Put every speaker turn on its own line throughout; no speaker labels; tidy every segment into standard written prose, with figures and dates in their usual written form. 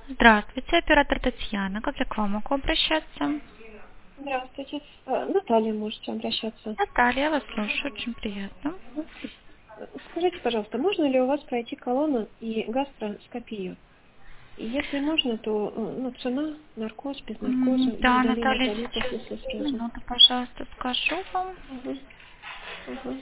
Здравствуйте, оператор Татьяна. Как я к вам могу обращаться?
Здравствуйте. Наталья, можете обращаться.
Наталья, я вас слушаю, очень приятно.
Мгм. Скажите, пожалуйста, можно ли у вас пройти колонну и гастроскопию? И если можно, то цена, наркоз, без наркоза и
Да,
удаление
Наталья,
полипов,
сейчас
если сразу.
минуту, пожалуйста, скажу вам.
Угу. Угу.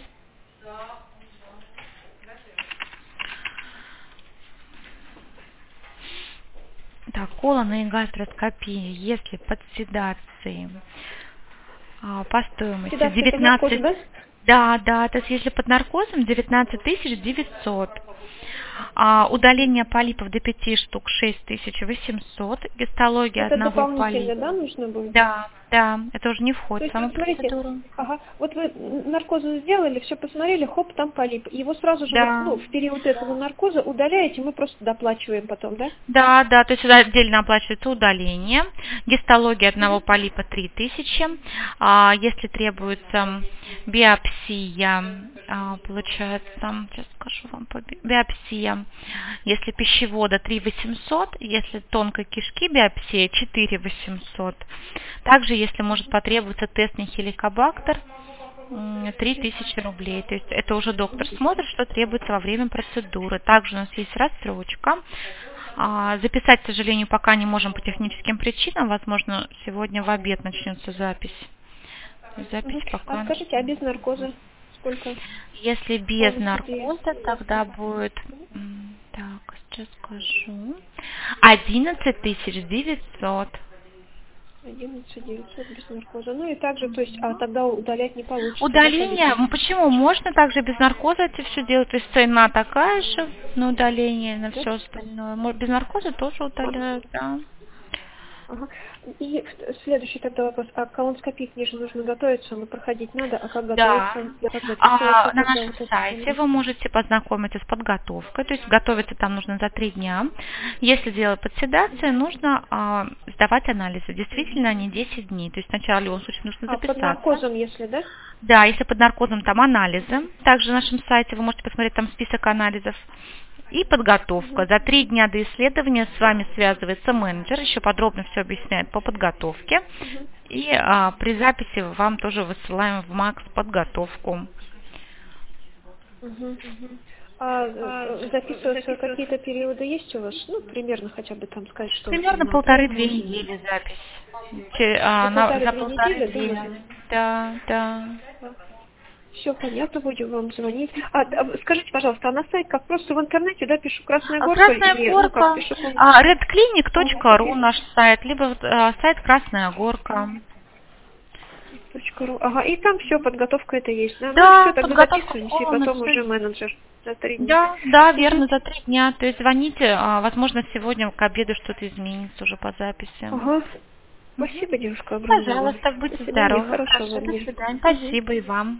Так, колоны и гастроскопия, если под седацией, по стоимости
Седация под наркозом,
19,
да?
да, то есть если под наркозом 19 900. Удаление полипов до 5 штук 6800, гистология
Это
одного
дополнительно,
полипа.
да, нужно будет?
Да, это уже не
То
входит в
есть,
саму
вот смотрите,
процедуру.
ага, вот вы наркозу сделали, все посмотрели, хоп, там полип. Его сразу же вот,
Да.
в период этого наркоза удаляете, мы просто доплачиваем потом, да?
Да, то есть сюда отдельно оплачивается удаление, гистология одного
Мгм.
полипа 3000, если требуется биопсия, получается, сейчас скажу вам, биопсия, если пищевода 3800, если тонкой кишки биопсия 4800, также если может потребоваться тест на хеликобактер, 3000 рублей. То есть это уже доктор смотрит, что требуется во время процедуры. Также у нас есть рассрочка. Записать, к сожалению, пока не можем по техническим причинам. Возможно, сегодня в обед начнется запись. Запись
Мгм. А
пока.
скажите, а без наркоза сколько
Если без
полностью без
наркоза, тогда
гастро?
будет, так, сейчас скажу, 11 900.
11 900 без наркоза. Ну и также, то есть, тогда удалять не получится, да,
Удаление,
полипы?
почему? Можно также без наркоза это все делать, то есть цена такая же на удаление, на
Да?
все остальное. Без наркоза тоже удаляют, да.
Ага. И следующий тогда вопрос. А колоноскопии к ней же нужно готовиться, но проходить надо, а как
Да.
готовиться, как записываться
На
тогда
нашем
вот это
сайте
самое?
вы можете познакомиться с подготовкой, то есть готовиться там нужно за 3 дня. Если делать под седацией, нужно сдавать анализы. Действительно, они 10 дней. То есть сначала в любом случае нужно
А, под
записаться.
наркозом, если, да?
Да, если под наркозом, там анализы. Также на нашем сайте вы можете посмотреть там список анализов. И подготовка.
Мгм.
За 3 дня до исследования с вами связывается менеджер, еще подробно все объясняет по подготовке.
Мгм.
И при записи вам тоже высылаем в МАКС подготовку.
Мгм. А записываться какие-то периоды есть у вас? Ну, примерно хотя бы там сказать, что вот там
Примерно
на апрель
1,5-2
можно.
недели запись.
За
За
полторы-две недели, да,
1,5-2.
можно?
Да.
Все понятно, будем вам звонить. Скажите, пожалуйста, а на сайт как просто в интернете, да, пишу Красная Горка
Красная
или, ну как,
Горка,
пишу
redclinic.ru наш сайт, либо сайт Красная Горка.
.ру. Ага, и там все, подготовка это есть, да? Ну
Да,
все, тогда
подготовка
записываемся, и
колона,
потом
все.
уже менеджер за 3 дня.
Да,
Угу.
верно, за 3 дня. То есть звоните, возможно, сегодня к обеду что-то изменится уже по записи.
Ага.
Мгм.
Спасибо, девушка, огромное вам.
Пожалуйста,
До
будьте
свидания,
здоровы.
хорошего
Хорошо,
вам
до
дня.
свидания.
Мгм.
Спасибо и вам.